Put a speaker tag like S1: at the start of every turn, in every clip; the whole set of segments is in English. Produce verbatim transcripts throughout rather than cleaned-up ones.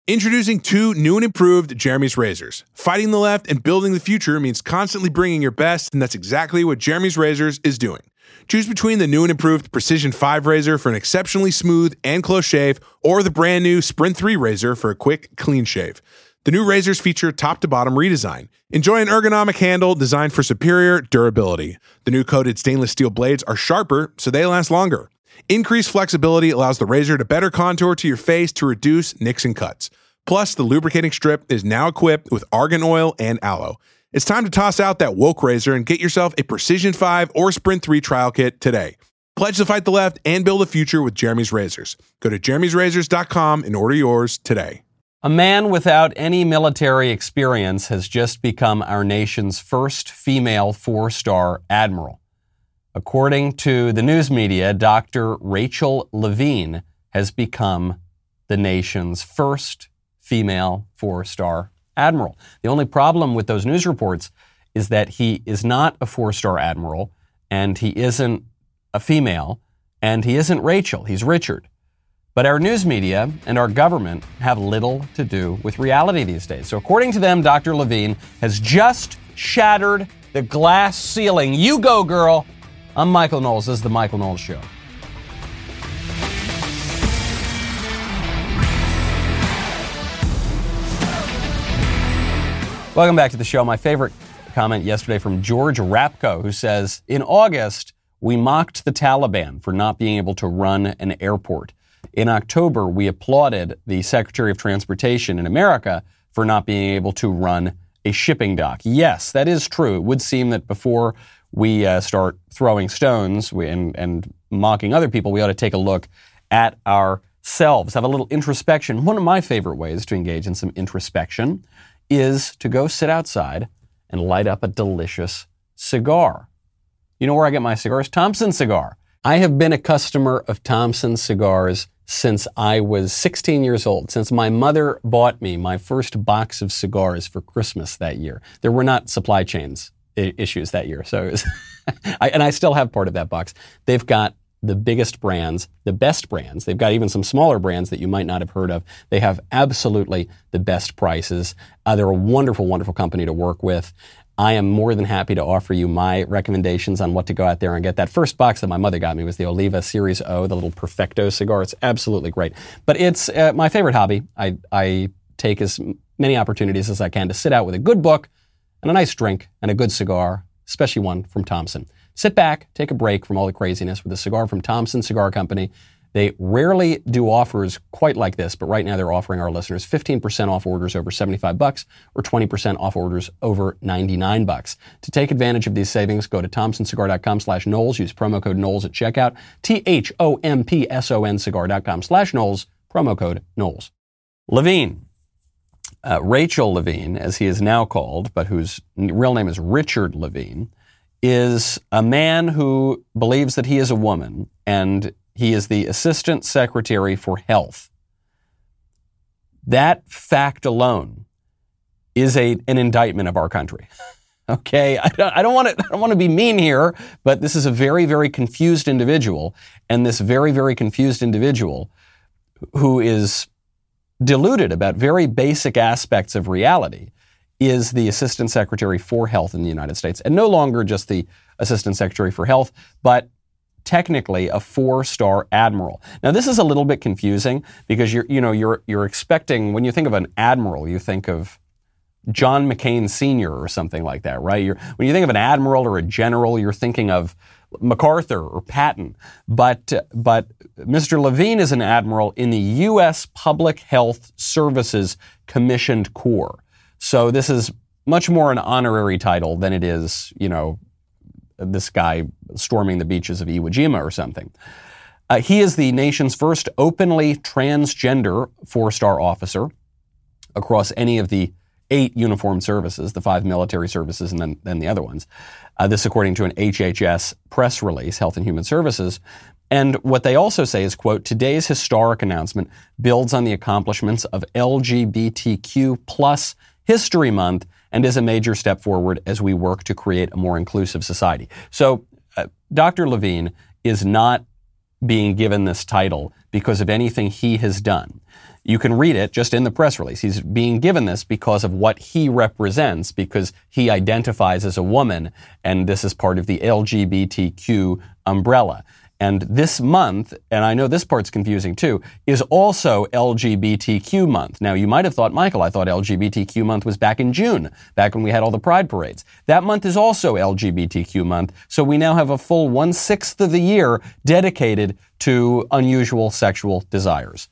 S1: Introducing two new and improved Jeremy's razors. Fighting the left and building the future means constantly bringing your best, and that's exactly what Jeremy's Razors is doing. Choose between the new and improved Precision five razor for an exceptionally smooth and close shave, or the brand new Sprint three razor for a quick, clean shave. The new razors feature top-to-bottom redesign. Enjoy an ergonomic handle designed for superior durability. The new coated stainless steel blades are sharper, so they last longer. Increased flexibility allows the razor to better contour to your face to reduce nicks and cuts. Plus, the lubricating strip is now equipped with argan oil and aloe. It's time to toss out that woke razor and get yourself a Precision five or Sprint three trial kit today. Pledge to fight the left and build a future with Jeremy's Razors. Go to jeremy's razors dot com and order yours today.
S2: A man without any military experience has just become our nation's first female four-star admiral. According to the news media, Doctor Rachel Levine has become the nation's first female four-star admiral. The only problem with those news reports is that he is not a four-star admiral, and he isn't a female, and he isn't Rachel, he's Richard. But our news media and our government have little to do with reality these days. So according to them, Doctor Levine has just shattered the glass ceiling. You go, girl. I'm Michael Knowles. This is The Michael Knowles Show. Welcome back to the show. My favorite comment yesterday from George Rapko, who says, in August, we mocked the Taliban for not being able to run an airport. In October, we applauded the Secretary of Transportation in America for not being able to run a shipping dock. Yes, that is true. It would seem that before we uh, start throwing stones and, and mocking other people, we ought to take a look at ourselves, have a little introspection. One of my favorite ways to engage in some introspection is to go sit outside and light up a delicious cigar. You know where I get my cigars? Thompson Cigar. I have been a customer of Thompson Cigars since I was sixteen years old, since my mother bought me my first box of cigars for Christmas that year. There were not supply chains I- issues that year, so it was I, and I still have part of that box. They've got the biggest brands, the best brands. They've got even some smaller brands that you might not have heard of. They have absolutely the best prices. Uh, they're a wonderful, wonderful company to work with. I am more than happy to offer you my recommendations on what to go out there and get. That first box that my mother got me was the Oliva Series O, the little Perfecto cigar. It's absolutely great. But it's uh, my favorite hobby. I, I take as many opportunities as I can to sit out with a good book and a nice drink and a good cigar, especially one from Thompson. Sit back, take a break from all the craziness with a cigar from Thompson Cigar Company. They rarely do offers quite like this, but right now they're offering our listeners fifteen percent off orders over seventy-five bucks or twenty percent off orders over ninety-nine bucks. To take advantage of these savings, go to thompsoncigar.com slash Knowles. Use promo code Knowles at checkout. T H O M P S O N cigar.com slash Knowles. Promo code Knowles. Levine. Uh, Rachel Levine, as he is now called, but whose real name is Richard Levine, is a man who believes that he is a woman, and he is the Assistant Secretary for Health. That fact alone is a an indictment of our country. Okay, I don't, I don't want to I don't want to be mean here, but this is a very, very confused individual, and this very, very confused individual who is deluded about very basic aspects of reality is the Assistant Secretary for Health in the United States, and no longer just the Assistant Secretary for Health, but technically a four-star admiral. Now, this is a little bit confusing because you're, you know, you're you're expecting, when you think of an admiral, you think of John McCain Senior or something like that, right? You're, when you think of an admiral or a general, you're thinking of MacArthur or Patton. But but Mister Levine is an admiral in the U S Public Health Services Commissioned Corps. So this is much more an honorary title than it is, you know, this guy storming the beaches of Iwo Jima or something. Uh, he is the nation's first openly transgender four-star officer across any of the eight uniformed services, the five military services and then, then the other ones. Uh, this according to an H H S press release, Health and Human Services. And what they also say is, quote, today's historic announcement builds on the accomplishments of L G B T Q plus History Month and is a major step forward as we work to create a more inclusive society. So uh, Doctor Levine is not being given this title because of anything he has done. You can read it just in the press release. He's being given this because of what he represents, because he identifies as a woman, and this is part of the L G B T Q umbrella. And this month, and I know this part's confusing too, is also L G B T Q month. Now, you might have thought, Michael, I thought L G B T Q month was back in June, back when we had all the pride parades. That month is also L G B T Q month, so we now have a full one-sixth of the year dedicated to unusual sexual desires.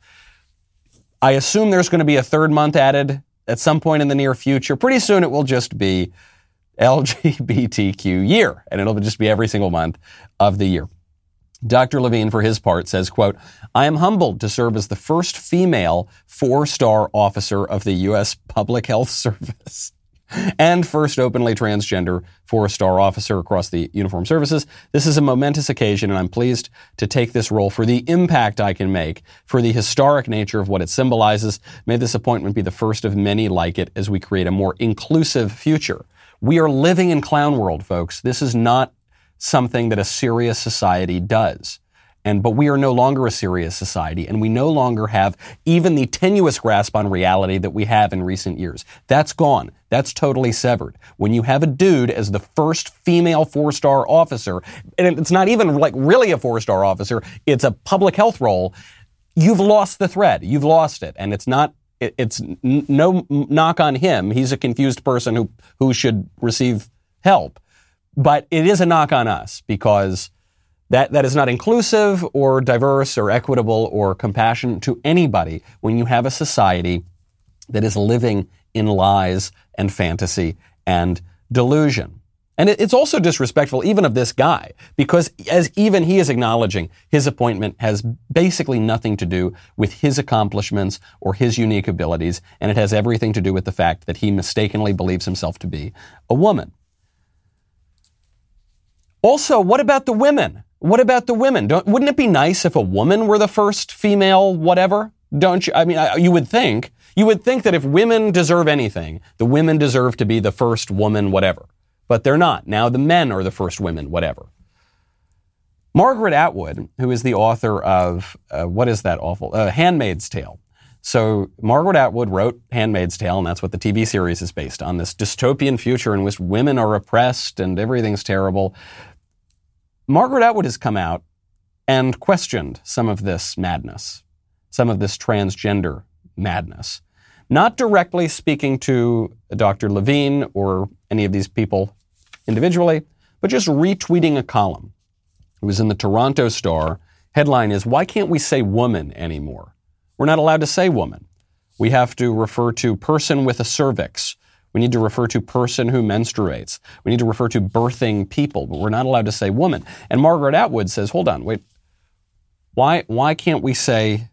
S2: I assume there's going to be a third month added at some point in the near future. Pretty soon it will just be L G B T Q year, and it'll just be every single month of the year. Doctor Levine, for his part, says, quote, I am humbled to serve as the first female four-star officer of the U S Public Health Service and first openly transgender four-star officer across the uniformed services. This is a momentous occasion, and I'm pleased to take this role for the impact I can make, for the historic nature of what it symbolizes. May this appointment be the first of many like it as we create a more inclusive future. We are living in clown world, folks. This is not something that a serious society does. And, but we are no longer a serious society, and we no longer have even the tenuous grasp on reality that we have in recent years. That's gone. That's totally severed. When you have a dude as the first female four-star officer, and it's not even like really a four-star officer, it's a public health role, you've lost the thread. You've lost it. And it's not, it, it's n- no knock on him. He's a confused person who, who should receive help. But it is a knock on us, because that, that is not inclusive or diverse or equitable or compassionate to anybody when you have a society that is living in lies and fantasy and delusion. And it, it's also disrespectful even of this guy, because as even he is acknowledging, his appointment has basically nothing to do with his accomplishments or his unique abilities, and it has everything to do with the fact that he mistakenly believes himself to be a woman. Also, what about the women? What about the women? Don't, wouldn't it be nice if a woman were the first female whatever? Don't you? I mean, I, you would think. You would think that if women deserve anything, the women deserve to be the first woman whatever. But they're not. Now the men are the first women whatever. Margaret Atwood, who is the author of, uh, what is that awful? Uh, Handmaid's Tale. So Margaret Atwood wrote Handmaid's Tale, and that's what the T V series is based on, this dystopian future in which women are oppressed and everything's terrible. Margaret Atwood has come out and questioned some of this madness, some of this transgender madness. Not directly speaking to Doctor Levine or any of these people individually, but just retweeting a column. It was in the Toronto Star. Headline is, why can't we say woman anymore? We're not allowed to say woman. We have to refer to person with a cervix. We need to refer to person who menstruates. We need to refer to birthing people, but we're not allowed to say woman. And Margaret Atwood says, hold on, wait, why, why can't we say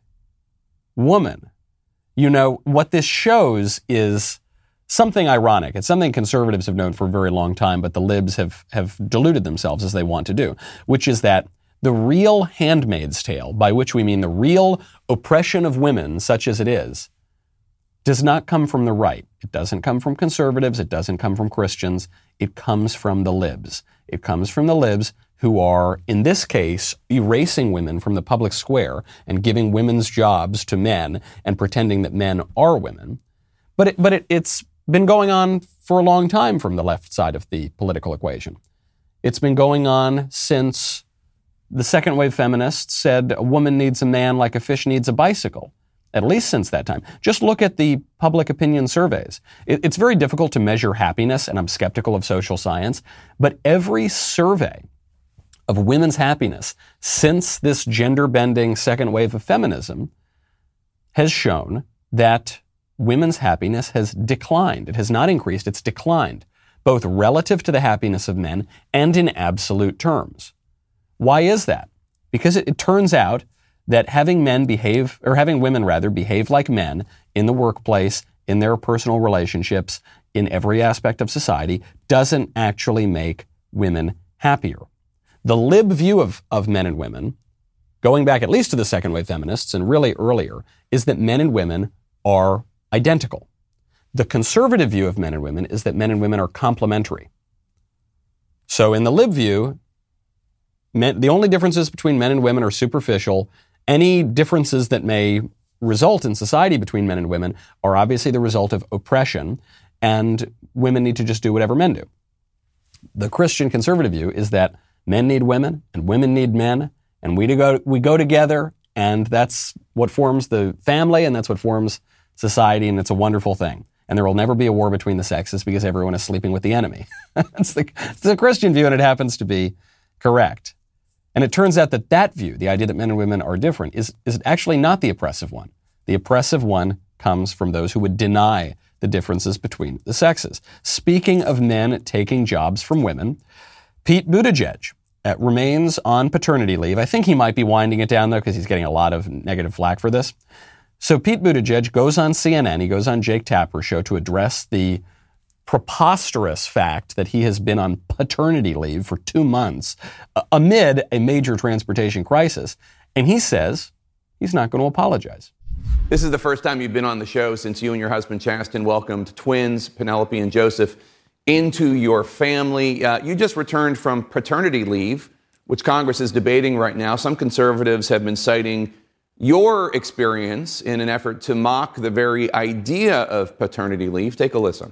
S2: woman? You know, what this shows is something ironic. It's something conservatives have known for a very long time, but the libs have, have deluded themselves as they want to do, which is that the real Handmaid's Tale, by which we mean the real oppression of women, such as it is, does not come from the right. It doesn't come from conservatives. It doesn't come from Christians. It comes from the libs. It comes from the libs who are, in this case, erasing women from the public square and giving women's jobs to men and pretending that men are women. But it, but it, it's been going on for a long time from the left side of the political equation. It's been going on since the second wave feminists said a woman needs a man like a fish needs a bicycle. At least since that time. Just look at the public opinion surveys. It, it's very difficult to measure happiness, and I'm skeptical of social science, but every survey of women's happiness since this gender-bending second wave of feminism has shown that women's happiness has declined. It has not increased, it's declined, both relative to the happiness of men and in absolute terms. Why is that? Because it, it turns out that having men behave, or having women rather, behave like men in the workplace, in their personal relationships, in every aspect of society, doesn't actually make women happier. The lib view of, of men and women, going back at least to the second wave feminists and really earlier, is that men and women are identical. The conservative view of men and women is that men and women are complementary. So in the lib view, men, the only differences between men and women are superficial. Any differences that may result in society between men and women are obviously the result of oppression, and women need to just do whatever men do. The Christian conservative view is that men need women and women need men, and we to go we go together, and that's what forms the family, and that's what forms society, and it's a wonderful thing. And there will never be a war between the sexes because everyone is sleeping with the enemy. That's the, it's the Christian view, and it happens to be correct. And it turns out that that view, the idea that men and women are different, is, is actually not the oppressive one. The oppressive one comes from those who would deny the differences between the sexes. Speaking of men taking jobs from women, Pete Buttigieg uh, remains on paternity leave. I think he might be winding it down, though, because he's getting a lot of negative flack for this. So Pete Buttigieg goes on C N N, he goes on Jake Tapper's show to address the preposterous fact that he has been on paternity leave for two months uh, amid a major transportation crisis. And he says he's not going to apologize.
S3: This is the first time you've been on the show since you and your husband Chasten welcomed twins, Penelope and Joseph, into your family. Uh, you just returned from paternity leave, which Congress is debating right now. Some conservatives have been citing your experience in an effort to mock the very idea of paternity leave. Take a listen.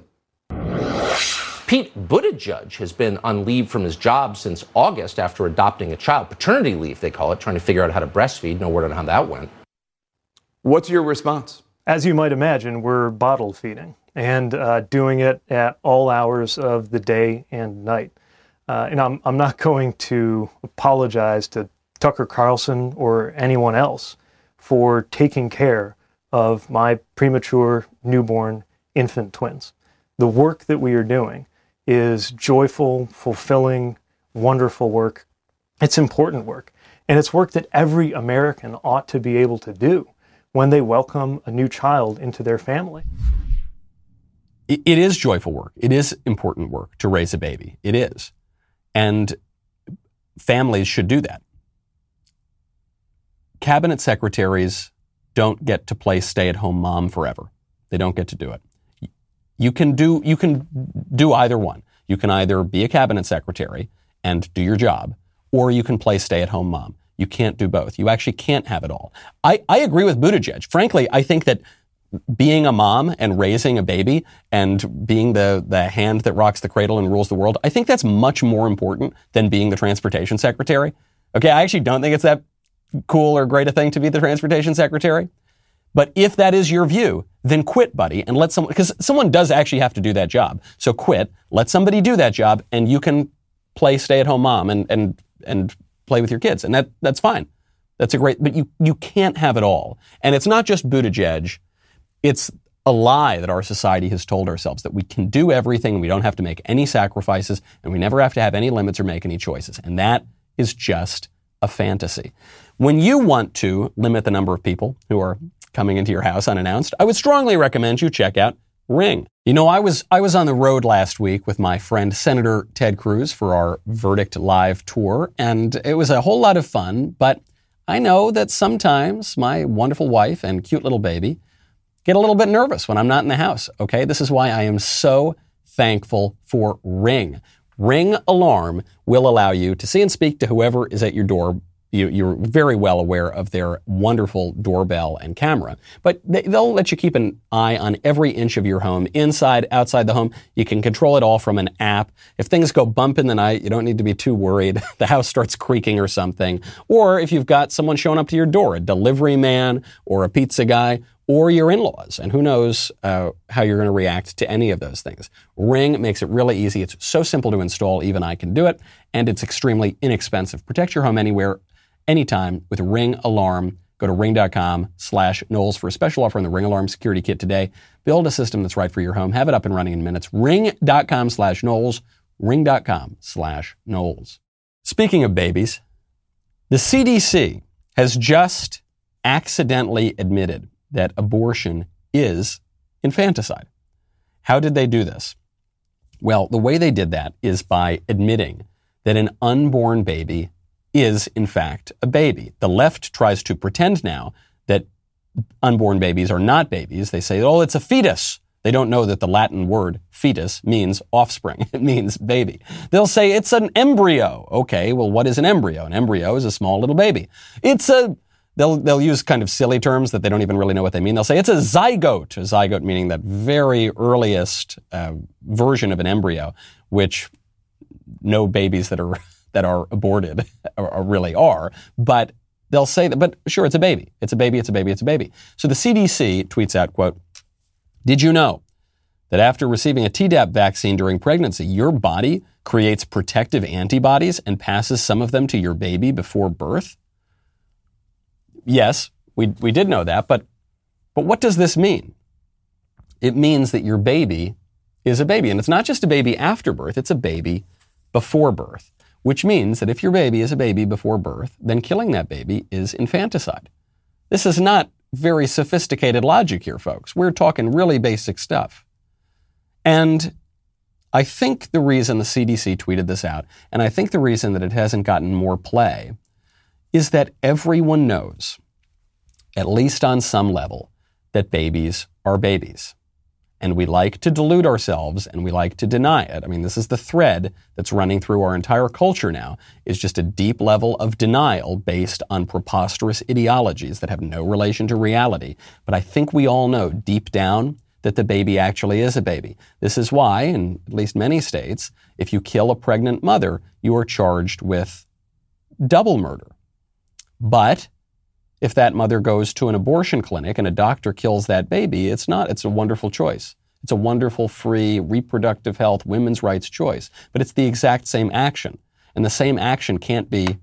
S4: Pete Buttigieg has been on leave from his job since August after adopting a child. Paternity leave, they call it, trying to figure out how to breastfeed. No word on how that went.
S3: What's your response?
S5: As you might imagine, we're bottle feeding and uh, doing it at all hours of the day and night. Uh, and I'm, I'm not going to apologize to Tucker Carlson or anyone else for taking care of my premature newborn infant twins. The work that we are doing is joyful, fulfilling, wonderful work. It's important work. And it's work that every American ought to be able to do when they welcome a new child into their family.
S2: It is joyful work. It is important work to raise a baby. It is. And families should do that. Cabinet secretaries don't get to play stay-at-home mom forever. They don't get to do it. You can do, you can do either one. You can either be a cabinet secretary and do your job, or you can play stay-at-home mom. You can't do both. You actually can't have it all. I, I agree with Buttigieg. Frankly, I think that being a mom and raising a baby and being the, the hand that rocks the cradle and rules the world, I think that's much more important than being the transportation secretary. Okay, I actually don't think it's that cool or great a thing to be the transportation secretary. But if that is your view, then quit, buddy, and let someone, because someone does actually have to do that job. So quit, let somebody do that job, and you can play stay-at-home mom and, and, and play with your kids. And that, that's fine. That's a great, but you, you can't have it all. And it's not just Buttigieg. It's a lie that our society has told ourselves that we can do everything and we don't have to make any sacrifices and we never have to have any limits or make any choices. And that is just a fantasy. When you want to limit the number of people who are coming into your house unannounced, I would strongly recommend you check out Ring. You know, I was I was on the road last week with my friend Senator Ted Cruz for our Verdict Live tour, and it was a whole lot of fun, but I know that sometimes my wonderful wife and cute little baby get a little bit nervous when I'm not in the house, okay? This is why I am so thankful for Ring. Ring Alarm will allow you to see and speak to whoever is at your door. You, you're very well aware of their wonderful doorbell and camera, but they, they'll let you keep an eye on every inch of your home, inside, outside the home. You can control it all from an app. If things go bump in the night, you don't need to be too worried. The house starts creaking or something. Or if you've got someone showing up to your door, a delivery man or a pizza guy, or your in-laws, and who knows uh, how you're going to react to any of those things. Ring makes it really easy. It's so simple to install, even I can do it, and it's extremely inexpensive. Protect your home anywhere, anytime with Ring Alarm. Go to ring.com slash Knowles for a special offer on the Ring Alarm Security Kit today. Build a system that's right for your home. Have it up and running in minutes. Ring.com slash Knowles. Ring.com slash Knowles. Speaking of babies, the C D C has just accidentally admitted that abortion is infanticide. How did they do this? Well, the way they did that is by admitting that an unborn baby is, in fact, a baby. The left tries to pretend now that unborn babies are not babies. They say, oh, it's a fetus. They don't know that the Latin word fetus means offspring. It means baby. They'll say it's an embryo. Okay, well, what is an embryo? An embryo is a small little baby. It's a they'll they'll use kind of silly terms that they don't even really know what they mean. They'll say it's a zygote, a zygote meaning that very earliest uh, version of an embryo, which no babies that are that are aborted are, are really are. But they'll say that, but sure, it's a baby. It's a baby, it's a baby, it's a baby. So the C D C tweets out, quote, "Did you know that after receiving a Tdap vaccine during pregnancy, your body creates protective antibodies and passes some of them to your baby before birth?" Yes, we we did know that, but but what does this mean? It means that your baby is a baby, and it's not just a baby after birth, it's a baby before birth, which means that if your baby is a baby before birth, then killing that baby is infanticide. This is not very sophisticated logic here, folks. We're talking really basic stuff. And I think the reason the C D C tweeted this out, and I think the reason that it hasn't gotten more play, is that everyone knows, at least on some level, that babies are babies. And we like to delude ourselves and we like to deny it. I mean, this is the thread that's running through our entire culture now, is just a deep level of denial based on preposterous ideologies that have no relation to reality. But I think we all know deep down that the baby actually is a baby. This is why, in at least many states, if you kill a pregnant mother, you are charged with double murder. But if that mother goes to an abortion clinic and a doctor kills that baby, it's not, it's a wonderful choice. It's a wonderful, free, reproductive health, women's rights choice. But it's the exact same action. And the same action can't be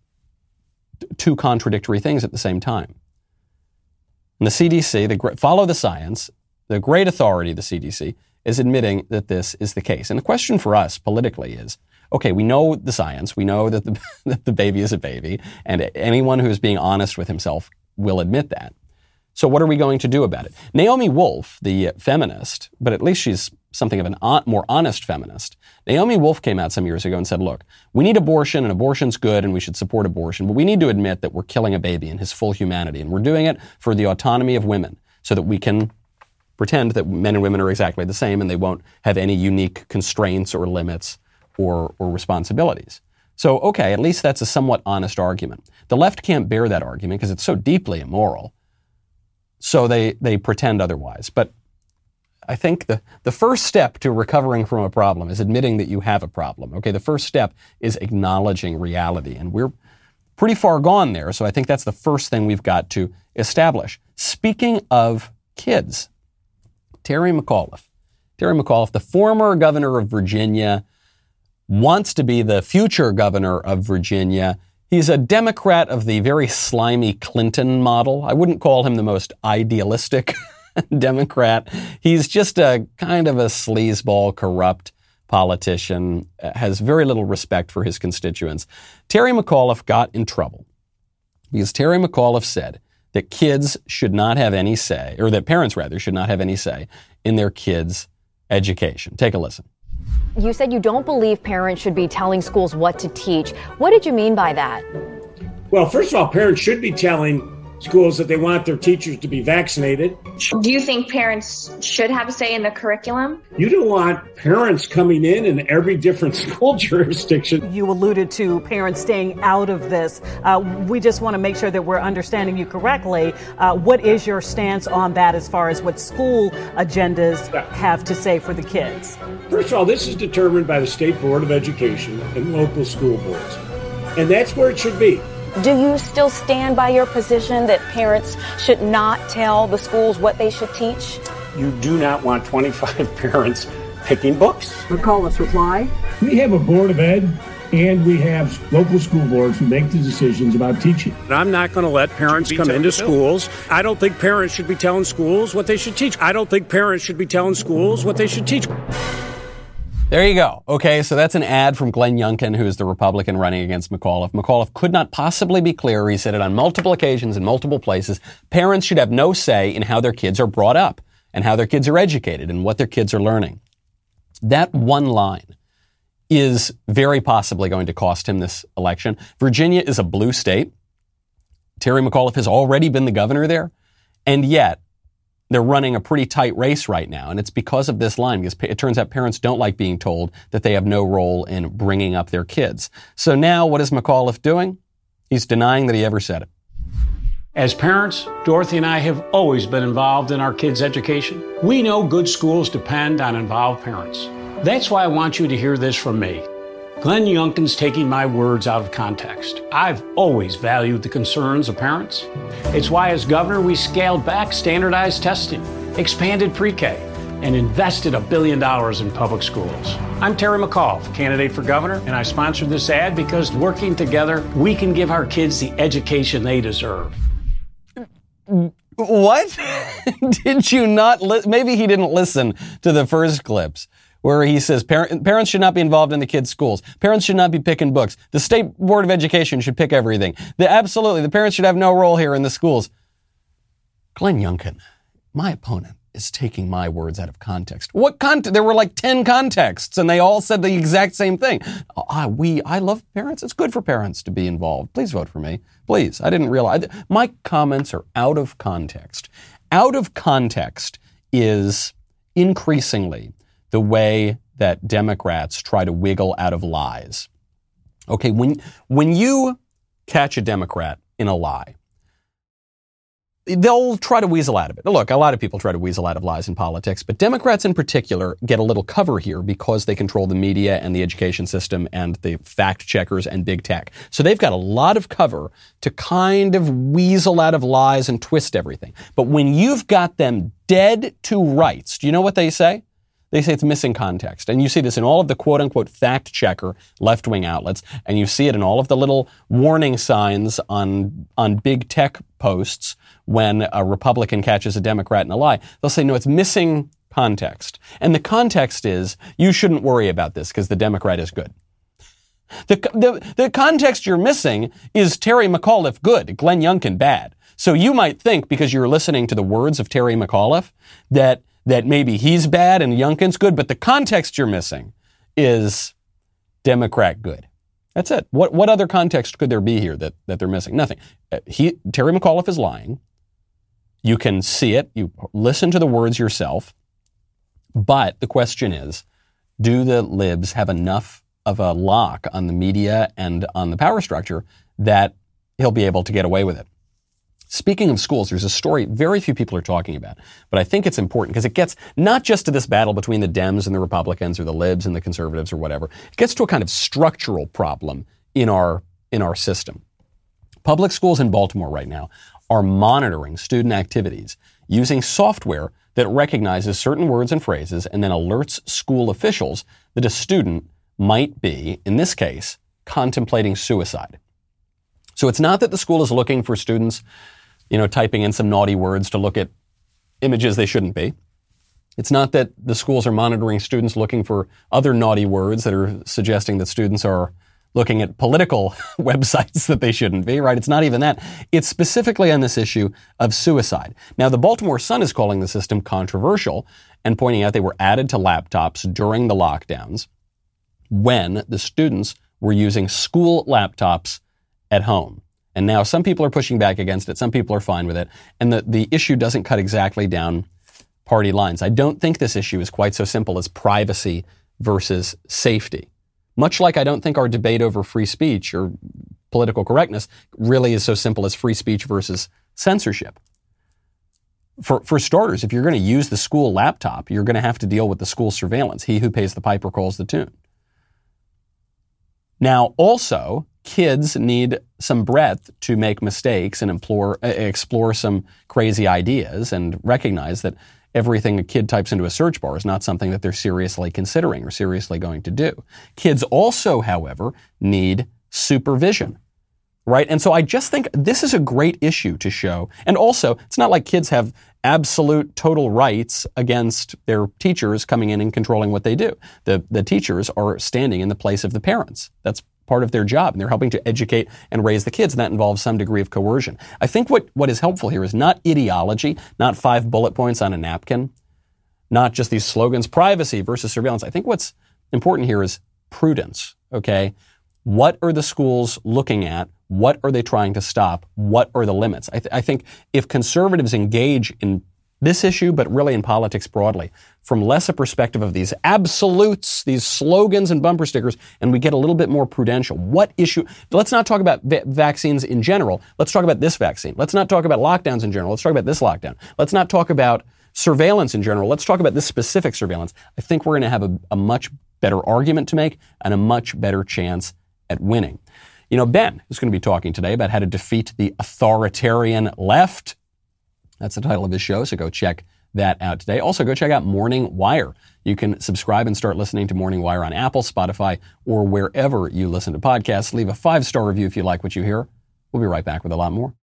S2: two contradictory things at the same time. And the C D C, the, follow the science, the great authority, the C D C, is admitting that this is the case. And the question for us politically is, okay, we know the science, we know that the, that the baby is a baby, and anyone who is being honest with himself will admit that. So what are we going to do about it? Naomi Wolf, the feminist, but at least she's something of an on, more honest feminist, Naomi Wolf came out some years ago and said, look, we need abortion, and abortion's good, and we should support abortion, but we need to admit that we're killing a baby in his full humanity, and we're doing it for the autonomy of women, so that we can pretend that men and women are exactly the same, and they won't have any unique constraints or limits or, or responsibilities. So, okay, at least that's a somewhat honest argument. The left can't bear that argument because it's so deeply immoral. So they, they pretend otherwise. But I think the, the first step to recovering from a problem is admitting that you have a problem. Okay, the first step is acknowledging reality. And we're pretty far gone there. So I think that's the first thing we've got to establish. Speaking of kids, Terry McAuliffe. Terry McAuliffe, the former governor of Virginia, wants to be the future governor of Virginia. He's a Democrat of the very slimy Clinton model. I wouldn't call him the most idealistic Democrat. He's just a kind of a sleazeball, corrupt politician, has very little respect for his constituents. Terry McAuliffe got in trouble because Terry McAuliffe said that kids should not have any say, or that parents rather should not have any say in their kids' education. Take a listen.
S6: You said you don't believe parents should be telling schools what to teach. What did you mean by that?
S7: Well, first of all, parents should be telling schools that they want their teachers to be vaccinated.
S8: Do you think parents should have a say in the curriculum?
S7: You don't want parents coming in in every different school jurisdiction.
S9: You alluded to parents staying out of this. Uh, we just want to make sure that we're understanding you correctly. Uh, what is your stance on that as far as what school agendas have to say for the kids?
S7: First of all, this is determined by the State Board of Education and local school boards. And that's where it should be.
S6: Do you still stand by your position that parents should not tell the schools what they should teach?
S7: You do not want twenty-five parents picking books.
S9: McAuliffe's reply?
S10: We have a Board of Ed and we have local school boards who make the decisions about teaching.
S7: I'm not going to let parents come into schools. I don't think parents should be telling schools what they should teach. I don't think parents should be telling schools what they should teach.
S2: There you go. Okay, so that's an ad from Glenn Youngkin, who is the Republican running against McAuliffe. McAuliffe could not possibly be clearer. He said it on multiple occasions in multiple places. Parents should have no say in how their kids are brought up and how their kids are educated and what their kids are learning. That one line is very possibly going to cost him this election. Virginia is a blue state. Terry McAuliffe has already been the governor there, and yet they're running a pretty tight race right now, and it's because of this line, because it turns out parents don't like being told that they have no role in bringing up their kids. So now what is McAuliffe doing? He's denying that he ever said it.
S7: As parents, Dorothy and I have always been involved in our kids' education. We know good schools depend on involved parents. That's why I want you to hear this from me. Glenn Youngkin's taking my words out of context. I've always valued the concerns of parents. It's why as governor we scaled back standardized testing, expanded pre-K, and invested a billion dollars in public schools. I'm Terry McAuliffe, candidate for governor, and I sponsored this ad because working together, we can give our kids the education they deserve.
S2: What? Did you not li- maybe he didn't listen to the first clips where he says Par- parents should not be involved in the kids' schools. Parents should not be picking books. The State Board of Education should pick everything. The, absolutely, the parents should have no role here in the schools. Glenn Youngkin, my opponent, is taking my words out of context. What context? There were like ten contexts, and they all said the exact same thing. Ah, we, I love parents. It's good for parents to be involved. Please vote for me. Please. I didn't realize. My comments are out of context. Out of context is increasingly the way that Democrats try to wiggle out of lies. Okay, when when you catch a Democrat in a lie, they'll try to weasel out of it. Look, a lot of people try to weasel out of lies in politics, but Democrats in particular get a little cover here because they control the media and the education system and the fact checkers and big tech. So they've got a lot of cover to kind of weasel out of lies and twist everything. But when you've got them dead to rights, do you know what they say? They say it's missing context. And you see this in all of the quote-unquote fact-checker left-wing outlets, and you see it in all of the little warning signs on on big tech posts when a Republican catches a Democrat in a lie. They'll say, no, it's missing context. And the context is, you shouldn't worry about this because the Democrat is good. The, the, the context you're missing is Terry McAuliffe good, Glenn Youngkin bad. So you might think, because you're listening to the words of Terry McAuliffe, that that maybe he's bad and Youngkin's good, but the context you're missing is Democrat good. That's it. What what other context could there be here that, that they're missing? Nothing. He, Terry McAuliffe is lying. You can see it. You listen to the words yourself. But the question is, do the libs have enough of a lock on the media and on the power structure that he'll be able to get away with it? Speaking of schools, there's a story very few people are talking about, but I think it's important because it gets not just to this battle between the Dems and the Republicans or the libs and the conservatives or whatever. It gets to a kind of structural problem in our in our system. Public schools in Baltimore right now are monitoring student activities using software that recognizes certain words and phrases and then alerts school officials that a student might be, in this case, contemplating suicide. So it's not that the school is looking for students, you know, typing in some naughty words to look at images they shouldn't be. It's not that the schools are monitoring students looking for other naughty words that are suggesting that students are looking at political websites that they shouldn't be, right? It's not even that. It's specifically on this issue of suicide. Now, the Baltimore Sun is calling the system controversial and pointing out they were added to laptops during the lockdowns when the students were using school laptops at home. And now some people are pushing back against it. Some people are fine with it. And the, the issue doesn't cut exactly down party lines. I don't think this issue is quite so simple as privacy versus safety. Much like I don't think our debate over free speech or political correctness really is so simple as free speech versus censorship. For, for starters, if you're going to use the school laptop, you're going to have to deal with the school surveillance. He who pays the piper calls the tune. Now, also, kids need some breadth to make mistakes and implore, uh, explore some crazy ideas and recognize that everything a kid types into a search bar is not something that they're seriously considering or seriously going to do. Kids also, however, need supervision, right? And so I just think this is a great issue to show. And also, it's not like kids have absolute total rights against their teachers coming in and controlling what they do. The, the teachers are standing in the place of the parents. That's part of their job, and they're helping to educate and raise the kids, and that involves some degree of coercion. I think what, what is helpful here is not ideology, not five bullet points on a napkin, not just these slogans, privacy versus surveillance. I think what's important here is prudence, okay? What are the schools looking at? What are they trying to stop? What are the limits? I, th- I think if conservatives engage in this issue, but really in politics broadly, from less a perspective of these absolutes, these slogans and bumper stickers, and we get a little bit more prudential. What issue? Let's not talk about va- vaccines in general. Let's talk about this vaccine. Let's not talk about lockdowns in general. Let's talk about this lockdown. Let's not talk about surveillance in general. Let's talk about this specific surveillance. I think we're going to have a, a much better argument to make and a much better chance at winning. You know, Ben is going to be talking today about how to defeat the authoritarian left. That's the title of his show, so go check that out today. Also, go check out Morning Wire. You can subscribe and start listening to Morning Wire on Apple, Spotify, or wherever you listen to podcasts. Leave a five-star review if you like what you hear. We'll be right back with a lot more.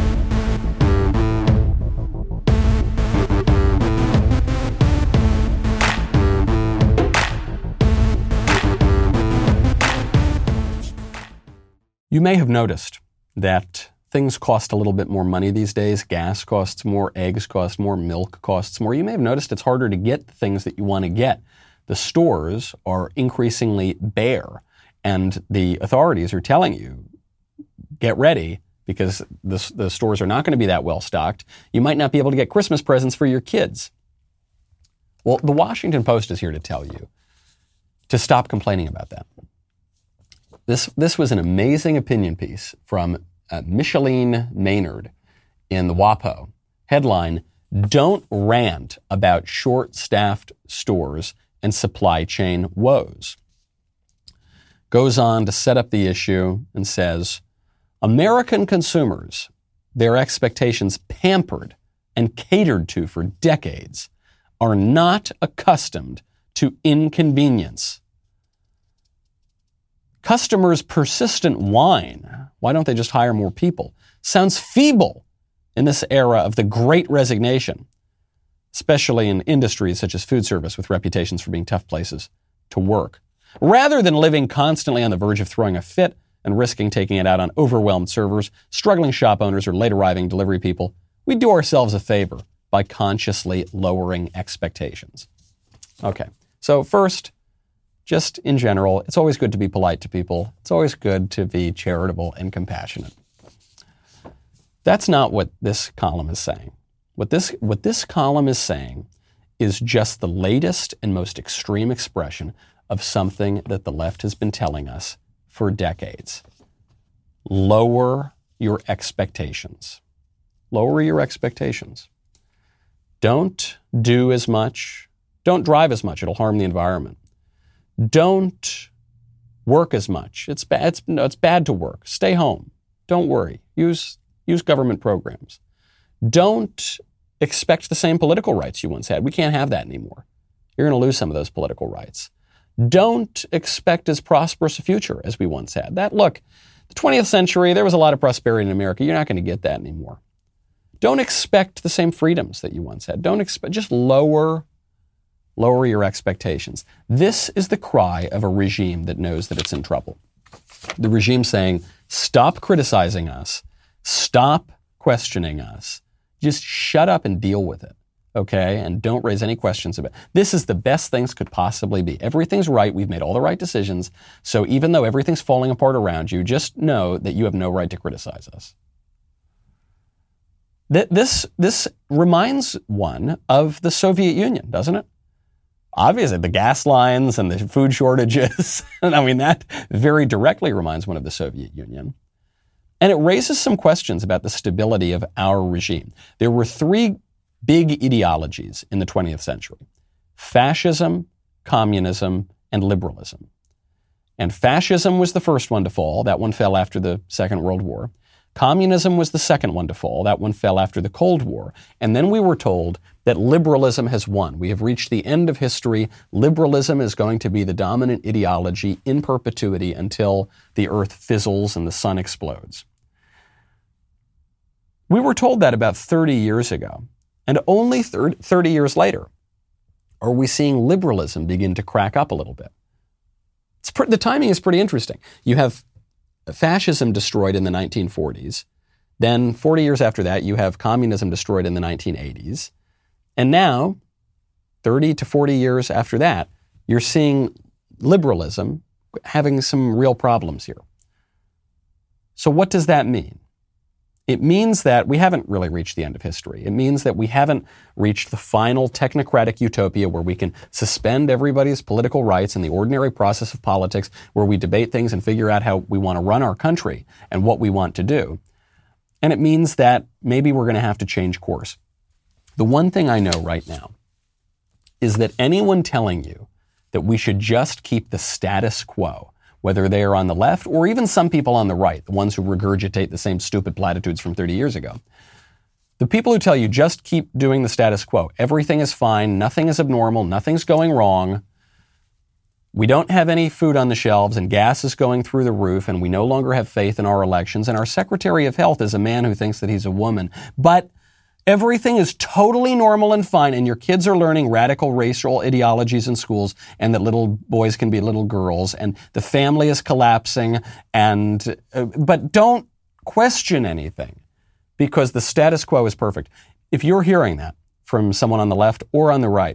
S2: You may have noticed that things cost a little bit more money these days. Gas costs more, eggs cost more, milk costs more. You may have noticed it's harder to get the things that you want to get. The stores are increasingly bare, and the authorities are telling you, get ready, because the, the stores are not going to be that well stocked. You might not be able to get Christmas presents for your kids. Well, the Washington Post is here to tell you to stop complaining about that. This, this was an amazing opinion piece from uh, Micheline Maynard in the WAPO. Headline, "Don't Rant About Short-Staffed Stores and Supply Chain Woes." Goes on to set up the issue and says, American consumers, their expectations pampered and catered to for decades, are not accustomed to inconvenience. Customers' persistent whine, why don't they just hire more people, sounds feeble in this era of the Great Resignation, especially in industries such as food service with reputations for being tough places to work. Rather than living constantly on the verge of throwing a fit and risking taking it out on overwhelmed servers, struggling shop owners, or late-arriving delivery people, we do ourselves a favor by consciously lowering expectations. Okay, so first, just in general, it's always good to be polite to people. It's always good to be charitable and compassionate. That's not what this column is saying. What this, what this column is saying is just the latest and most extreme expression of something that the left has been telling us for decades. Lower your expectations. Lower your expectations. Don't do as much. Don't drive as much. It'll harm the environment. Don't work as much. It's bad. It's, no, it's bad to work. Stay home. Don't worry. Use, use government programs. Don't expect the same political rights you once had. We can't have that anymore. You're going to lose some of those political rights. Don't expect as prosperous a future as we once had. That, look, the twentieth century, there was a lot of prosperity in America. You're not going to get that anymore. Don't expect the same freedoms that you once had. Don't expect, just lower Lower your expectations. This is the cry of a regime that knows that it's in trouble. The regime saying, stop criticizing us, stop questioning us, just shut up and deal with it, okay? And don't raise any questions about it. This is the best things could possibly be. Everything's right. We've made all the right decisions. So even though everything's falling apart around you, just know that you have no right to criticize us. This, this reminds one of the Soviet Union, doesn't it? Obviously, the gas lines and the food shortages, I mean, that very directly reminds one of the Soviet Union. And it raises some questions about the stability of our regime. There were three big ideologies in the twentieth century: fascism, communism, and liberalism. And fascism was the first one to fall. That one fell after the Second World War. Communism was the second one to fall. That one fell after the Cold War. And then we were told that liberalism has won. We have reached the end of history. Liberalism is going to be the dominant ideology in perpetuity until the earth fizzles and the sun explodes. We were told that about thirty years ago. And only thirty years later are we seeing liberalism begin to crack up a little bit. It's pre- the timing is pretty interesting. You have fascism destroyed in the nineteen forties. Then forty years after that, you have communism destroyed in the nineteen eighties. And now, thirty to forty years after that, you're seeing liberalism having some real problems here. So what does that mean? It means that we haven't really reached the end of history. It means that we haven't reached the final technocratic utopia where we can suspend everybody's political rights in the ordinary process of politics, where we debate things and figure out how we want to run our country and what we want to do. And it means that maybe we're going to have to change course. The one thing I know right now is that anyone telling you that we should just keep the status quo, whether they are on the left or even some people on the right, the ones who regurgitate the same stupid platitudes from thirty years ago. The people who tell you just keep doing the status quo, everything is fine, nothing is abnormal, nothing's going wrong, we don't have any food on the shelves and gas is going through the roof and we no longer have faith in our elections and our Secretary of Health is a man who thinks that he's a woman, but everything is totally normal and fine, and your kids are learning radical racial ideologies in schools, and that little boys can be little girls, and the family is collapsing, and uh, but don't question anything, because the status quo is perfect. If you're hearing that from someone on the left or on the right,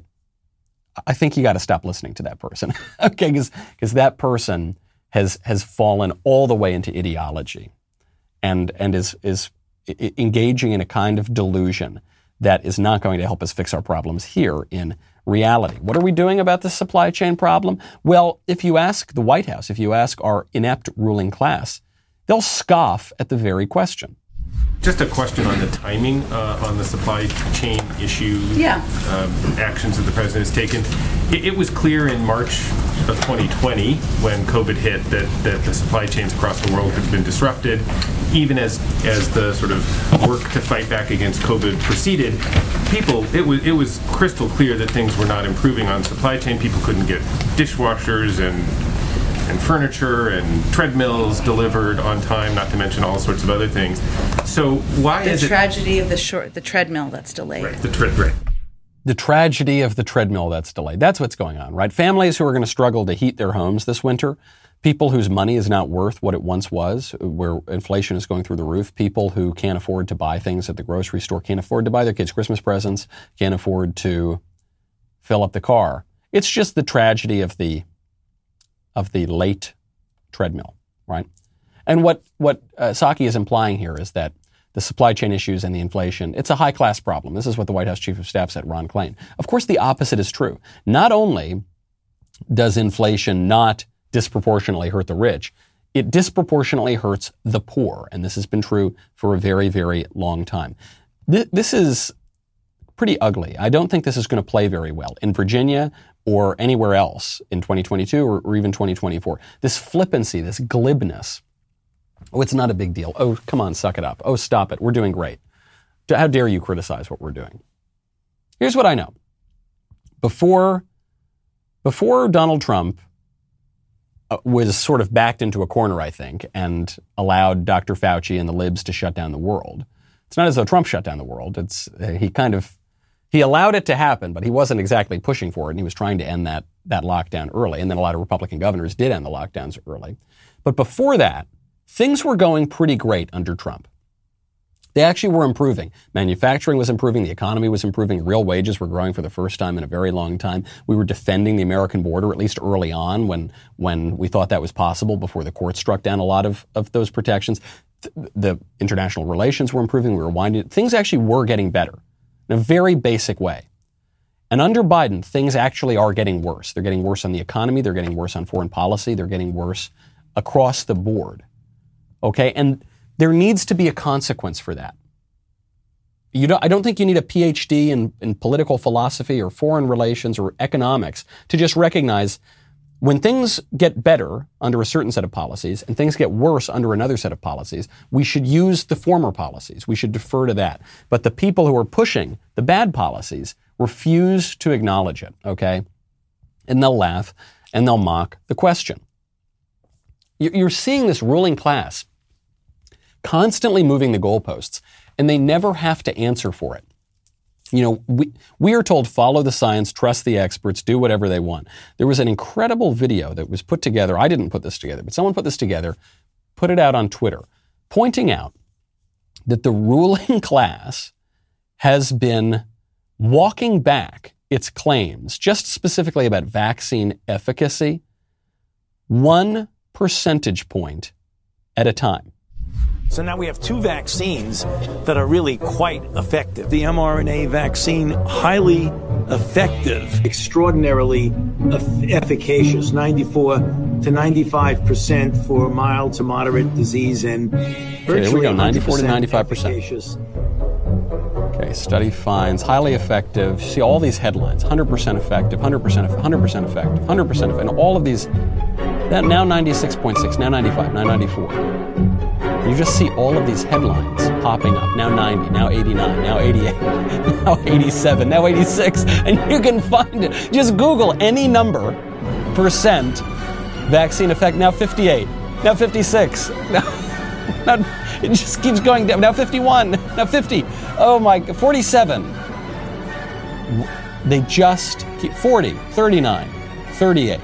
S2: I think you got to stop listening to that person, okay? Because because that person has has fallen all the way into ideology, and and is is. engaging in a kind of delusion that is not going to help us fix our problems here in reality. What are we doing about this supply chain problem? Well, if you ask the White House, if you ask our inept ruling class, they'll scoff at the very question.
S11: Just a question on the timing uh, on the supply chain issue,
S12: yeah.
S11: um, actions that the president has taken. It, it was clear in March of twenty twenty when COVID hit that, that the supply chains across the world had been disrupted. Even as as the sort of work to fight back against COVID proceeded, people, it was, it was crystal clear that things were not improving on supply chain. People couldn't get dishwashers and and furniture and treadmills delivered on time, not to mention all sorts of other things. So why
S12: the
S11: is it...
S12: The tragedy of the short, the treadmill that's delayed.
S11: Right, the tread, right.
S2: The tragedy of the treadmill that's delayed. That's what's going on, right? Families who are going to struggle to heat their homes this winter, people whose money is not worth what it once was, where inflation is going through the roof, people who can't afford to buy things at the grocery store, can't afford to buy their kids Christmas presents, can't afford to fill up the car. It's just the tragedy of the of the late treadmill, right? And what, what uh, Psaki is implying here is that the supply chain issues and the inflation, it's a high-class problem. This is what the White House Chief of Staff said, Ron Klain. Of course, the opposite is true. Not only does inflation not disproportionately hurt the rich, it disproportionately hurts the poor. And this has been true for a very, very long time. Th- this is pretty ugly. I don't think this is going to play very well in Virginia or anywhere else in twenty twenty-two or, or even twenty twenty-four. This flippancy, this glibness. Oh, it's not a big deal. Oh, come on, suck it up. Oh, stop it. We're doing great. How dare you criticize what we're doing? Here's what I know. Before, before Donald Trump uh, was sort of backed into a corner, I think, and allowed Doctor Fauci and the libs to shut down the world. It's not as though Trump shut down the world. It's uh, he kind of he allowed it to happen, but he wasn't exactly pushing for it, and he was trying to end that that lockdown early. And then a lot of Republican governors did end the lockdowns early. But before that, things were going pretty great under Trump. They actually were improving. Manufacturing was improving. The economy was improving. Real wages were growing for the first time in a very long time. We were defending the American border, at least early on, when when we thought that was possible before the court struck down a lot of, of those protections. The international relations were improving. We were winding. Things actually were getting better in a very basic way. And under Biden, things actually are getting worse. They're getting worse on the economy. They're getting worse on foreign policy. They're getting worse across the board. Okay? And there needs to be a consequence for that. You don't, I don't think you need a P H D in, in political philosophy or foreign relations or economics to just recognize when things get better under a certain set of policies and things get worse under another set of policies, we should use the former policies. We should defer to that. But the people who are pushing the bad policies refuse to acknowledge it, okay? And they'll laugh and they'll mock the question. You're seeing this ruling class constantly moving the goalposts, and they never have to answer for it. You know, we, we are told, follow the science, trust the experts, do whatever they want. There was an incredible video that was put together. I didn't put this together, but someone put this together, put it out on Twitter, pointing out that the ruling class has been walking back its claims, just specifically about vaccine efficacy, one percentage point at a time.
S13: So now we have two vaccines that are really quite effective. The mRNA vaccine, highly effective, extraordinarily eff- efficacious, ninety-four to ninety-five percent for mild to moderate disease, and virtually
S2: okay, there we go, ninety-four to ninety-five percent.
S13: Efficacious.
S2: Okay, study finds highly effective. See all these headlines: one hundred percent effective, one hundred percent, one hundred percent effective, one hundred percent effective, and all of these. That now ninety-six point six, now ninety-five, now ninety-four. You just see all of these headlines popping up. Now ninety, now eighty-nine, now eighty-eight, now eighty-seven, now eighty-six, and you can find it. Just Google any number, percent, vaccine effect. Now fifty-eight, now fifty-six, now, now it just keeps going down. Now fifty-one, now fifty. Oh my, forty-seven. They just keep forty, thirty-nine, thirty-eight.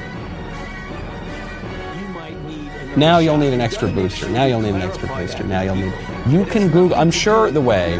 S2: Now you'll need an extra booster. Now you'll need an extra booster. Now you'll need. You can Google. I'm sure the way.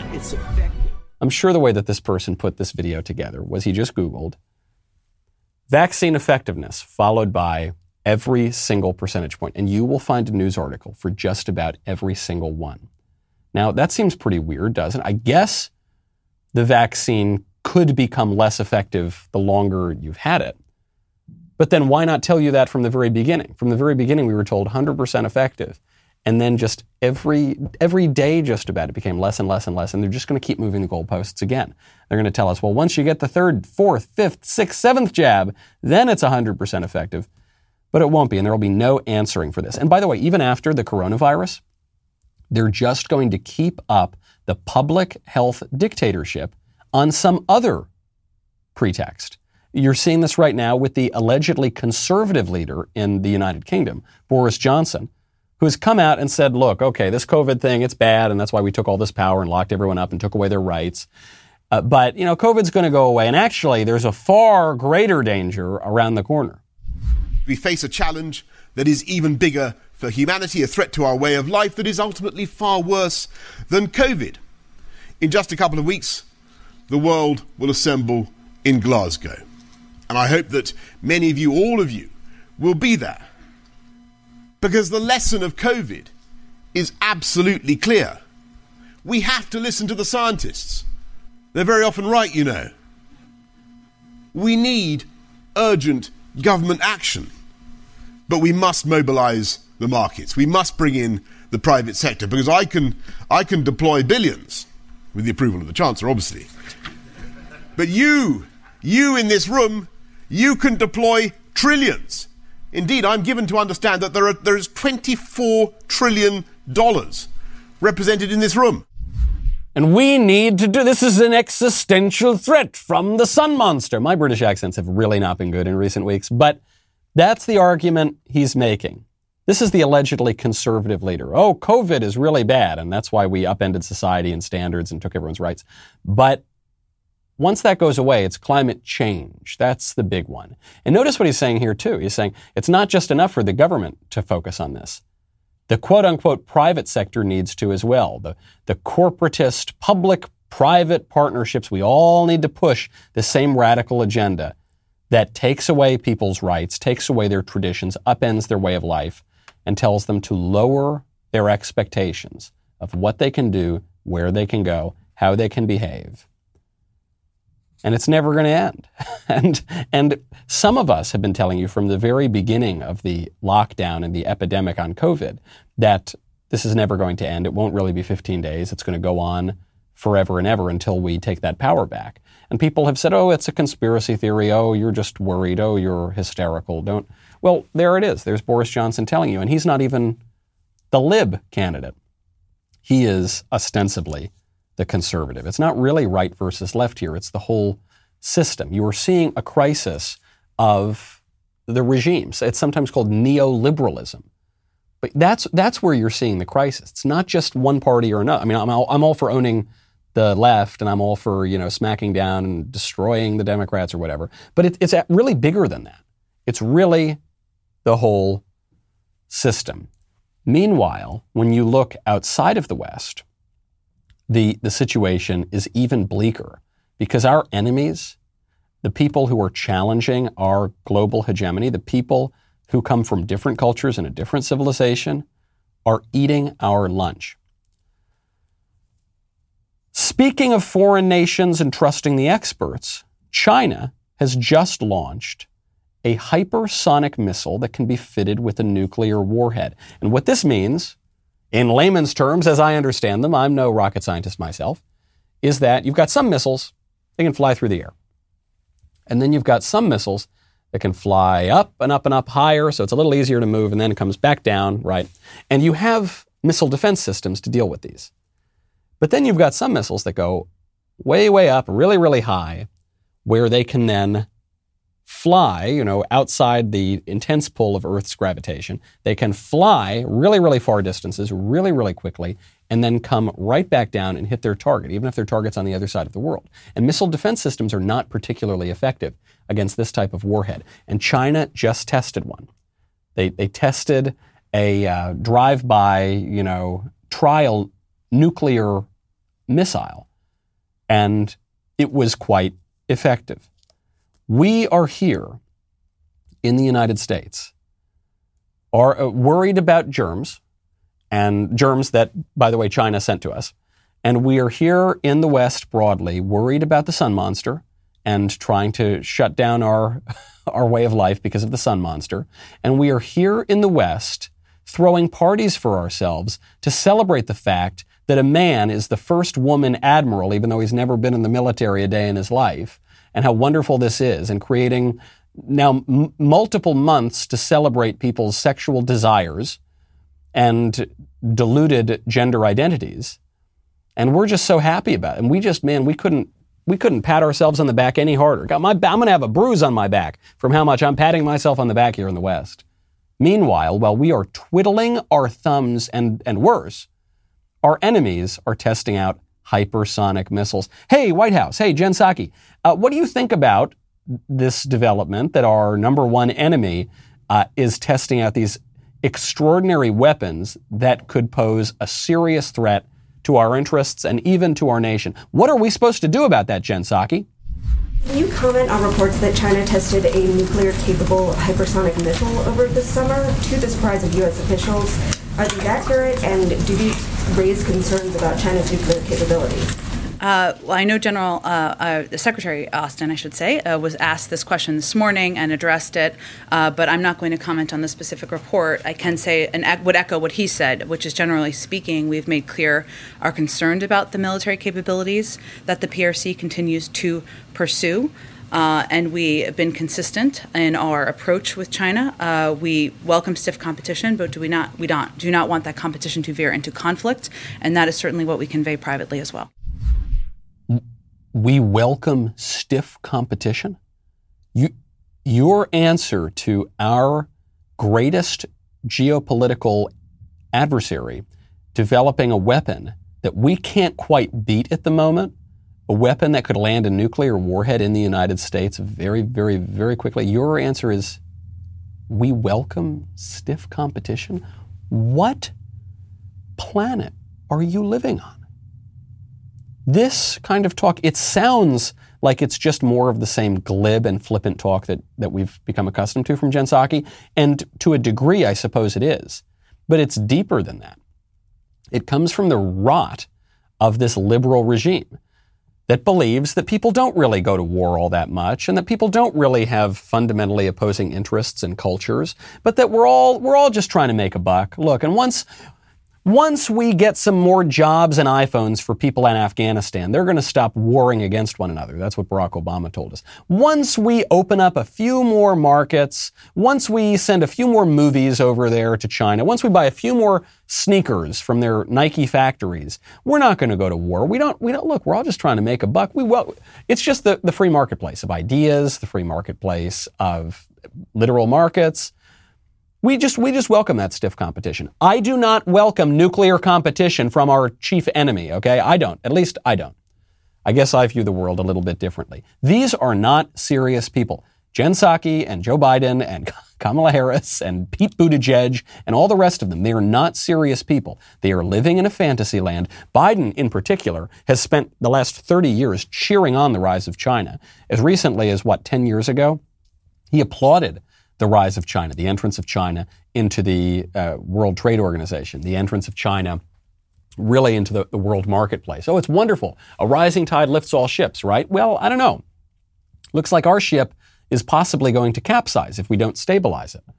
S2: I'm sure the way that this person put this video together was he just Googled vaccine effectiveness followed by every single percentage point, and you will find a news article for just about every single one. Now that seems pretty weird, doesn't it? I guess the vaccine could become less effective the longer you've had it. But then why not tell you that from the very beginning? From the very beginning, we were told one hundred percent effective. And then just every every day just about it became less and less and less. And they're just going to keep moving the goalposts again. They're going to tell us, well, once you get the third, fourth, fifth, sixth, seventh jab, then it's one hundred percent effective. But it won't be, and there will be no answering for this. And by the way, even after the coronavirus, they're just going to keep up the public health dictatorship on some other pretext. You're seeing this right now with the allegedly conservative leader in the United Kingdom, Boris Johnson, who has come out and said, look, okay, this COVID thing, it's bad, and that's why we took all this power and locked everyone up and took away their rights. Uh, but, you know, COVID's going to go away. And actually, there's a far greater danger around the corner.
S14: We face a challenge that is even bigger for humanity, a threat to our way of life that is ultimately far worse than COVID. In just a couple of weeks, the world will assemble in Glasgow. And I hope that many of you, all of you, will be there. Because the lesson of COVID is absolutely clear. We have to listen to the scientists. They're very often right, you know. We need urgent government action. But we must mobilize the markets. We must bring in the private sector, because I can, I can deploy billions, with the approval of the Chancellor, obviously. But you, you in this room, you can deploy trillions. Indeed, I'm given to understand that there are there is twenty-four trillion dollars represented in this room.
S2: And we need to do this. Is an existential threat from the sun monster. My British accents have really not been good in recent weeks, but that's the argument he's making. This is the allegedly conservative leader. Oh, COVID is really bad, and that's why we upended society and standards and took everyone's rights. But once that goes away, it's climate change. That's the big one. And notice what he's saying here, too. He's saying it's not just enough for the government to focus on this. The quote-unquote private sector needs to as well. The, the corporatist public-private partnerships, we all need to push the same radical agenda that takes away people's rights, takes away their traditions, upends their way of life, and tells them to lower their expectations of what they can do, where they can go, how they can behave. And it's never going to end. and and some of us have been telling you from the very beginning of the lockdown and the epidemic on COVID that this is never going to end. It won't really be fifteen days. It's going to go on forever and ever until we take that power back. And people have said, oh, it's a conspiracy theory. Oh, you're just worried. Oh, you're hysterical. Don't. Well, there it is. There's Boris Johnson telling you. And he's not even the Lib candidate. He is ostensibly the conservative. It's not really right versus left here. It's the whole system. You are seeing a crisis of the regimes. It's sometimes called neoliberalism. But that's that's where you're seeing the crisis. It's not just one party or another. I mean, I'm all, I'm all for owning the left, and I'm all for, you know, smacking down and destroying the Democrats or whatever. But it, it's really bigger than that. It's really the whole system. Meanwhile, when you look outside of the West, The, the situation is even bleaker because our enemies, the people who are challenging our global hegemony, the people who come from different cultures and a different civilization, are eating our lunch. Speaking of foreign nations and trusting the experts, China has just launched a hypersonic missile that can be fitted with a nuclear warhead. And what this means, in layman's terms, as I understand them, I'm no rocket scientist myself, is that you've got some missiles that can fly through the air. And then you've got some missiles that can fly up and up and up higher, so it's a little easier to move, and then it comes back down, right? And you have missile defense systems to deal with these. But then you've got some missiles that go way, way up, really, really high, where they can then fly, you know, outside the intense pull of Earth's gravitation. They can fly really, really far distances, really, really quickly, and then come right back down and hit their target, even if their target's on the other side of the world. And missile defense systems are not particularly effective against this type of warhead. And China just tested one. They they tested a uh, drive-by, you know, trial nuclear missile, and it was quite effective. We are here in the United States, are uh, worried about germs, and germs that, by the way, China sent to us. And we are here in the West broadly worried about the sun monster and trying to shut down our, our way of life because of the sun monster. And we are here in the West throwing parties for ourselves to celebrate the fact that a man is the first woman admiral, even though he's never been in the military a day in his life, and how wonderful this is, and creating now m- multiple months to celebrate people's sexual desires and diluted gender identities. And we're just so happy about it. And we just, man, we couldn't, we couldn't pat ourselves on the back any harder. Got my, I'm going to have a bruise on my back from how much I'm patting myself on the back here in the West. Meanwhile, while we are twiddling our thumbs and, and worse, our enemies are testing out hypersonic missiles. Hey, White House. Hey, Jen Psaki. Uh, what do you think about this development that our number one enemy uh, is testing out these extraordinary weapons that could pose a serious threat to our interests and even to our nation? What are we supposed to do about that, Jen Psaki?
S15: Can you comment on reports that China tested a nuclear-capable hypersonic missile over this summer to the surprise of U S officials? Are these accurate, and do these raise concerns about China's nuclear capability?
S12: Uh, well, I know General uh, uh, Secretary Austin, I should say, uh, was asked this question this morning and addressed it, uh, but I'm not going to comment on the specific report. I can say and ec- would echo what he said, which is generally speaking, we've made clear our concern about the military capabilities that the P R C continues to pursue. Uh, and we have been consistent in our approach with China. Uh, we welcome stiff competition, but do we not? We don't do not want that competition to veer into conflict, and that is certainly what we convey privately as well.
S2: We welcome stiff competition. You, your answer to our greatest geopolitical adversary developing a weapon that we can't quite beat at the moment, a weapon that could land a nuclear warhead in the United States very, very, very quickly. Your answer is, we welcome stiff competition? What planet are you living on? This kind of talk, it sounds like it's just more of the same glib and flippant talk that, that we've become accustomed to from Jen Psaki. And to a degree, I suppose it is. But it's deeper than that. It comes from the rot of this liberal regime that believes that people don't really go to war all that much and that people don't really have fundamentally opposing interests and cultures, but that we're all we're all just trying to make a buck. Look, and once once we get some more jobs and iPhones for people in Afghanistan, they're going to stop warring against one another. That's what Barack Obama told us. Once we open up a few more markets, once we send a few more movies over there to China, once we buy a few more sneakers from their Nike factories, we're not going to go to war. We don't, we don't, look, we're all just trying to make a buck. We well, it's just the, the free marketplace of ideas, the free marketplace of literal markets. We just, we just welcome that stiff competition. I do not welcome nuclear competition from our chief enemy, okay? I don't. At least I don't. I guess I view the world a little bit differently. These are not serious people. Jen Psaki and Joe Biden and Kamala Harris and Pete Buttigieg and all the rest of them, they are not serious people. They are living in a fantasy land. Biden, in particular, has spent the last thirty years cheering on the rise of China. As recently as, what, ten years ago? He applauded the rise of China, the entrance of China into the uh, World Trade Organization, the entrance of China really into the, the world marketplace. Oh, it's wonderful. A rising tide lifts all ships, right? Well, I don't know. Looks like our ship is possibly going to capsize if we don't stabilize it.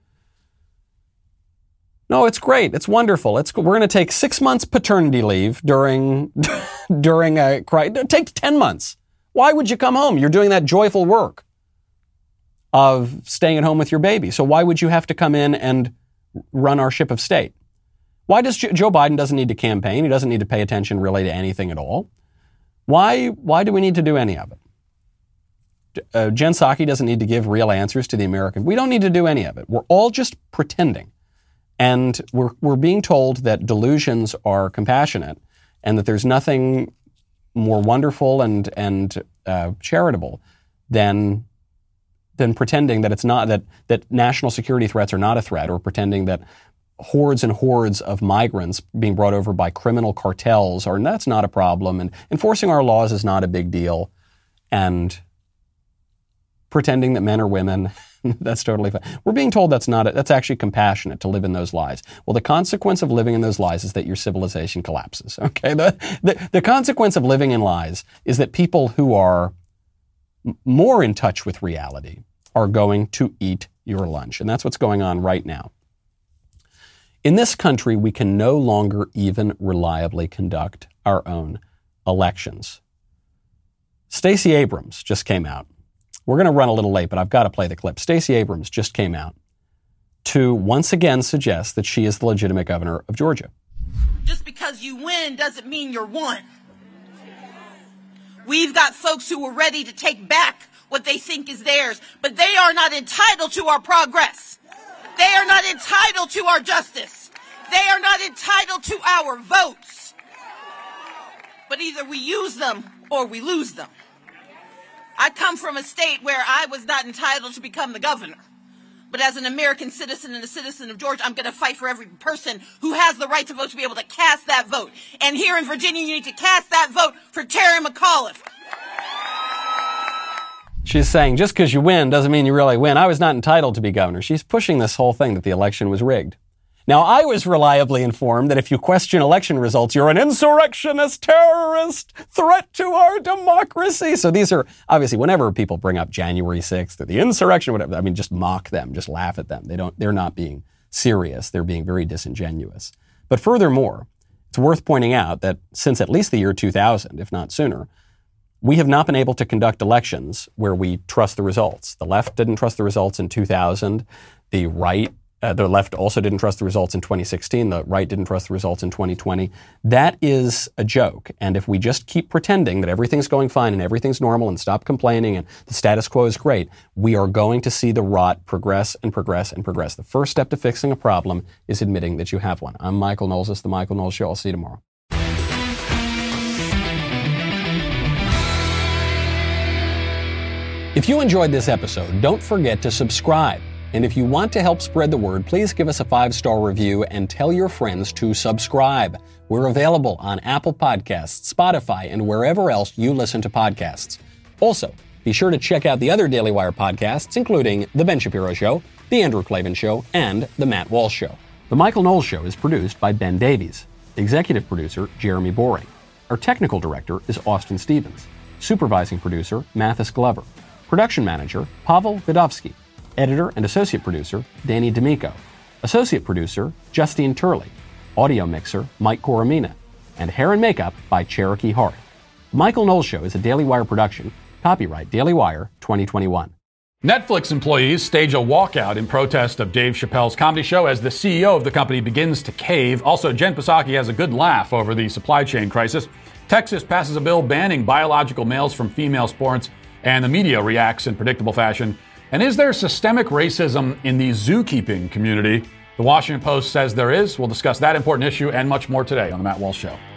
S2: No, it's great. It's wonderful. It's we're going to take six months paternity leave during during a crisis. Take ten months. Why would you come home? You're doing that joyful work of staying at home with your baby. So why would you have to come in and run our ship of state? Why does Joe Biden doesn't need to campaign? He doesn't need to pay attention really to anything at all. Why? Why do we need to do any of it? Uh, Jen Psaki doesn't need to give real answers to the American. We don't need to do any of it. We're all just pretending. And we're we're being told that delusions are compassionate and that there's nothing more wonderful and and uh, charitable than than pretending that it's not that that national security threats are not a threat, or pretending that hordes and hordes of migrants being brought over by criminal cartels are that's not a problem, and enforcing our laws is not a big deal, and pretending that men are women. That's totally fine. We're being told that's not, a, that's actually compassionate to live in those lies. Well, the consequence of living in those lies is that your civilization collapses. Okay. The, the, the consequence of living in lies is that people who are m- more in touch with reality are going to eat your lunch. And that's what's going on right now. In this country, we can no longer even reliably conduct our own elections. Stacey Abrams just came out. We're going to run a little late, but I've got to play the clip. Stacey Abrams just came out to once again suggest that she is the legitimate governor of Georgia.
S16: Just because you win doesn't mean you're won. We've got folks who are ready to take back what they think is theirs, but they are not entitled to our progress. They are not entitled to our justice. They are not entitled to our votes. But either we use them or we lose them. I come from a state where I was not entitled to become the governor. But as an American citizen and a citizen of Georgia, I'm going to fight for every person who has the right to vote to be able to cast that vote. And here in Virginia, you need to cast that vote for Terry McAuliffe.
S2: She's saying just because you win doesn't mean you really win. I was not entitled to be governor. She's pushing this whole thing that the election was rigged. Now, I was reliably informed that if you question election results, you're an insurrectionist, terrorist, threat to our democracy. So these are, obviously, whenever people bring up January sixth or the insurrection, whatever, I mean, just mock them, just laugh at them. They don't, they're not being serious. They're being very disingenuous. But furthermore, it's worth pointing out that since at least the year two thousand, if not sooner, we have not been able to conduct elections where we trust the results. The left didn't trust the results in two thousand. The right Uh, the left also didn't trust the results in twenty sixteen. The right didn't trust the results in twenty twenty. That is a joke. And if we just keep pretending that everything's going fine and everything's normal and stop complaining and the status quo is great, we are going to see the rot progress and progress and progress. The first step to fixing a problem is admitting that you have one. I'm Michael Knowles. This is The Michael Knowles Show. I'll see you tomorrow. If you enjoyed this episode, don't forget to subscribe. And if you want to help spread the word, please give us a five-star review and tell your friends to subscribe. We're available on Apple Podcasts, Spotify, and wherever else you listen to podcasts. Also, be sure to check out the other Daily Wire podcasts, including The Ben Shapiro Show, The Andrew Klavan Show, and The Matt Walsh Show. The Michael Knowles Show is produced by Ben Davies. Executive producer, Jeremy Boring. Our technical director is Austin Stevens. Supervising producer, Mathis Glover. Production manager, Pavel Vidovsky. Editor and associate producer, Danny D'Amico. Associate producer, Justine Turley. Audio mixer, Mike Coromina. And hair and makeup by Cherokee Hart. Michael Knowles Show is a Daily Wire production. Copyright Daily Wire twenty twenty-one.
S17: Netflix employees stage a walkout in protest of Dave Chappelle's comedy show as the C E O of the company begins to cave. Also, Jen Psaki has a good laugh over the supply chain crisis. Texas passes a bill banning biological males from female sports, and the media reacts in predictable fashion. And is there systemic racism in the zookeeping community? The Washington Post says there is. We'll discuss that important issue and much more today on The Matt Walsh Show.